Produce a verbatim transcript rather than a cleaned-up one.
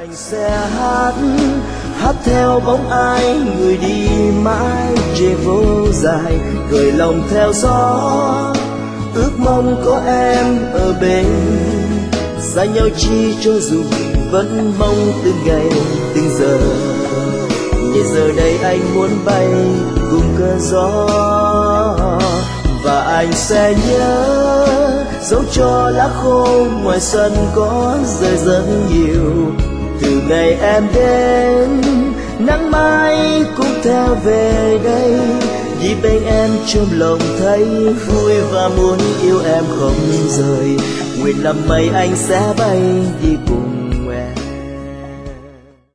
anh sẽ hát hát theo bóng ai người đi mãi trên phố dài, gửi lòng theo gió ước mong có em ở bên, xa nhau chi cho dù vẫn mong từng ngày từng giờ. Như giờ đây anh muốn bay cùng cơn gió, và anh sẽ nhớ dẫu cho lá khô ngoài sân có rơi rất nhiều. Từ ngày em đến nắng mai cũng theo về đây, vì bên em trong lòng thấy vui và muốn yêu em không rời. Nguyện làm mây anh sẽ bay đi cùng